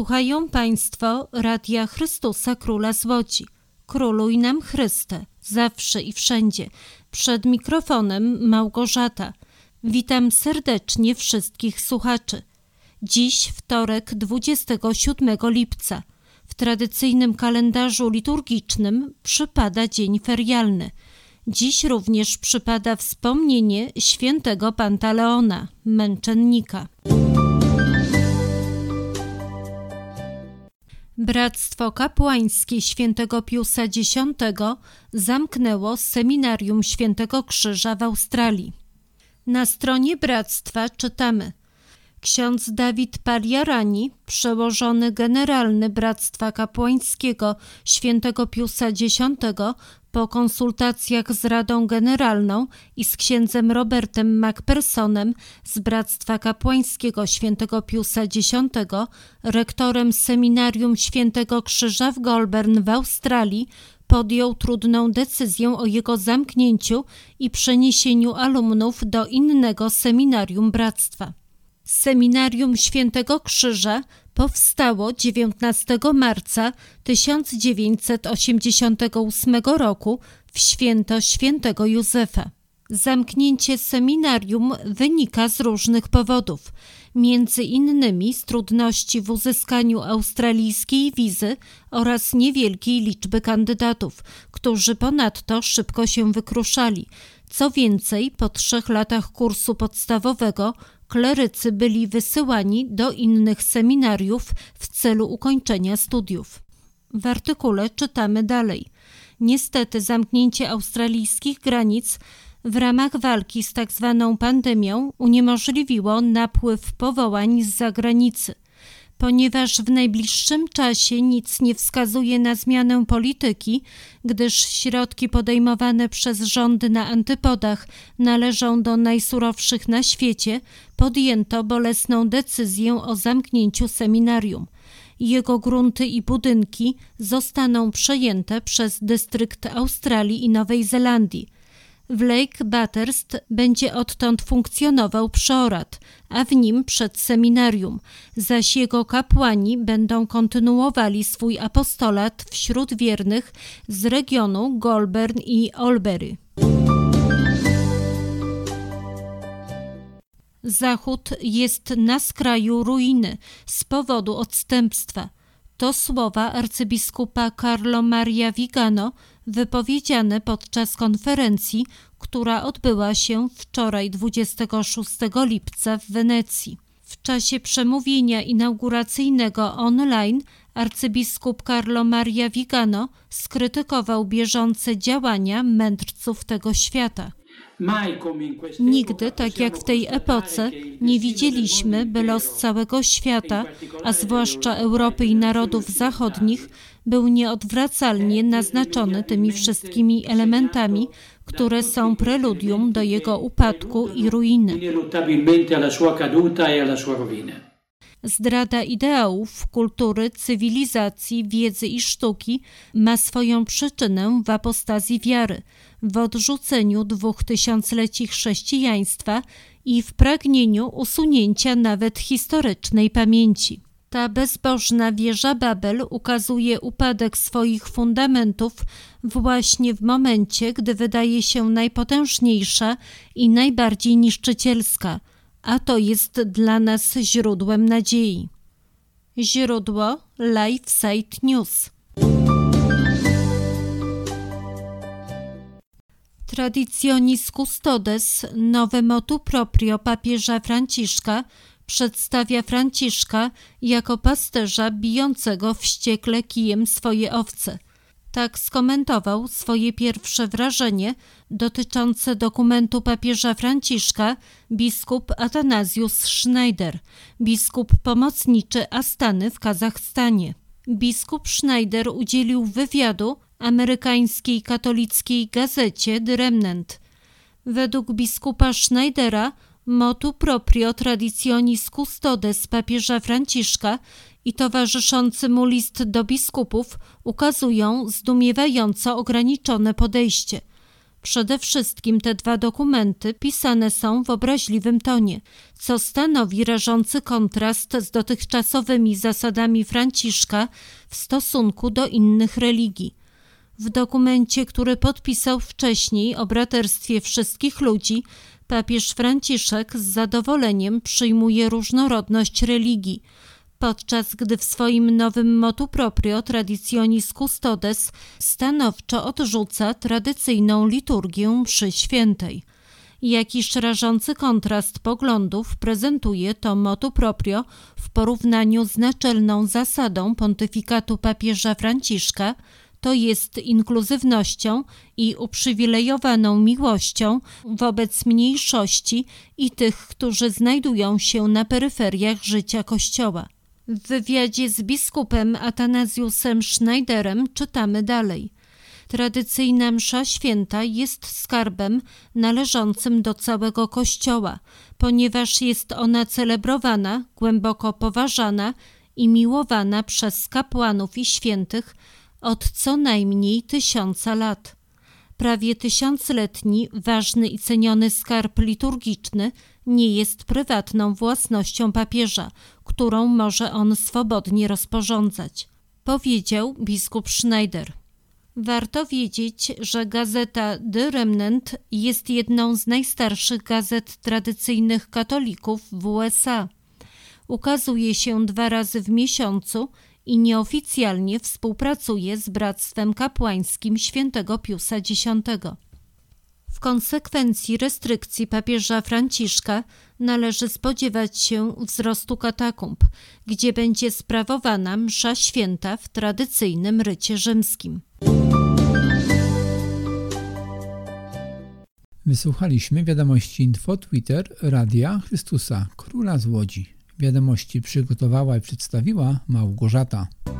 Słuchają Państwo Radia Chrystusa Króla z Łodzi. Króluj nam Chryste, zawsze i wszędzie. Przed mikrofonem Małgorzata. Witam serdecznie wszystkich słuchaczy. Dziś wtorek 27 lipca. W tradycyjnym kalendarzu liturgicznym przypada dzień ferialny. Dziś również przypada wspomnienie świętego Pantaleona, męczennika. Bractwo Kapłańskie Świętego Piusa X zamknęło Seminarium Świętego Krzyża w Australii. Na stronie bractwa czytamy: ksiądz Dawid Paliarani, przełożony generalny Bractwa Kapłańskiego Świętego Piusa X, po konsultacjach z Radą Generalną i z księdzem Robertem McPhersonem z Bractwa Kapłańskiego Świętego Piusa X, rektorem Seminarium Świętego Krzyża w Goulburn w Australii, podjął trudną decyzję o jego zamknięciu i przeniesieniu alumnów do innego seminarium bractwa. Seminarium Świętego Krzyża powstało 19 marca 1988 roku w święto świętego Józefa. Zamknięcie seminarium wynika z różnych powodów, między innymi z trudności w uzyskaniu australijskiej wizy oraz niewielkiej liczby kandydatów, którzy ponadto szybko się wykruszali. Co więcej, po 3 latach kursu podstawowego klerycy byli wysyłani do innych seminariów w celu ukończenia studiów. W artykule czytamy dalej. Niestety zamknięcie australijskich granic w ramach walki z tzw. pandemią uniemożliwiło napływ powołań z zagranicy. Ponieważ w najbliższym czasie nic nie wskazuje na zmianę polityki, gdyż środki podejmowane przez rządy na antypodach należą do najsurowszych na świecie, podjęto bolesną decyzję o zamknięciu seminarium. Jego grunty i budynki zostaną przejęte przez dystrykt Australii i Nowej Zelandii. W Lake Bathurst będzie odtąd funkcjonował przeorat, a w nim przedseminarium, zaś jego kapłani będą kontynuowali swój apostolat wśród wiernych z regionu Goulburn i Albury. Zachód jest na skraju ruiny z powodu odstępstwa. To słowa arcybiskupa Carlo Maria Vigano wypowiedziane podczas konferencji, która odbyła się wczoraj 26 lipca w Wenecji. W czasie przemówienia inauguracyjnego online arcybiskup Carlo Maria Vigano skrytykował bieżące działania mędrców tego świata. Nigdy, tak jak w tej epoce, nie widzieliśmy, by los całego świata, a zwłaszcza Europy i narodów zachodnich, był nieodwracalnie naznaczony tymi wszystkimi elementami, które są preludium do jego upadku i ruiny. Zdrada ideałów, kultury, cywilizacji, wiedzy i sztuki ma swoją przyczynę w apostazji wiary, w odrzuceniu 2000-leci chrześcijaństwa i w pragnieniu usunięcia nawet historycznej pamięci. Ta bezbożna wieża Babel ukazuje upadek swoich fundamentów właśnie w momencie, gdy wydaje się najpotężniejsza i najbardziej niszczycielska, a to jest dla nas źródłem nadziei. Źródło LifeSite News. Traditionis Custodes, nowe motu proprio papieża Franciszka, przedstawia Franciszka jako pasterza bijącego wściekle kijem swoje owce. Tak skomentował swoje pierwsze wrażenie dotyczące dokumentu papieża Franciszka biskup Athanasius Schneider, biskup pomocniczy Astany w Kazachstanie. Biskup Schneider udzielił wywiadu amerykańskiej katolickiej gazecie The Remnant. Według biskupa Schneidera motu proprio traditionis custodes papieża Franciszka i towarzyszący mu list do biskupów ukazują zdumiewająco ograniczone podejście. Przede wszystkim te dwa dokumenty pisane są w obraźliwym tonie, co stanowi rażący kontrast z dotychczasowymi zasadami Franciszka w stosunku do innych religii. W dokumencie, który podpisał wcześniej o braterstwie wszystkich ludzi, papież Franciszek z zadowoleniem przyjmuje różnorodność religii, podczas gdy w swoim nowym motu proprio Traditionis Custodes stanowczo odrzuca tradycyjną liturgię mszy świętej. Jakiż rażący kontrast poglądów prezentuje to motu proprio w porównaniu z naczelną zasadą pontyfikatu papieża Franciszka, to jest inkluzywnością i uprzywilejowaną miłością wobec mniejszości i tych, którzy znajdują się na peryferiach życia Kościoła. W wywiadzie z biskupem Athanasiusem Schneiderem czytamy dalej. Tradycyjna msza święta jest skarbem należącym do całego Kościoła, ponieważ jest ona celebrowana, głęboko poważana i miłowana przez kapłanów i świętych od co najmniej 1000 lat. Prawie 1000-letni, ważny i ceniony skarb liturgiczny nie jest prywatną własnością papieża, którą może on swobodnie rozporządzać, powiedział biskup Schneider. Warto wiedzieć, że gazeta The Remnant jest jedną z najstarszych gazet tradycyjnych katolików w USA. Ukazuje się 2 razy w miesiącu i nieoficjalnie współpracuje z Bractwem Kapłańskim Świętego Piusa X. W konsekwencji restrykcji papieża Franciszka należy spodziewać się wzrostu katakumb, gdzie będzie sprawowana msza święta w tradycyjnym rycie rzymskim. Wysłuchaliśmy wiadomości Info Twitter Radia Chrystusa Króla z Łodzi. Wiadomości przygotowała i przedstawiła Małgorzata.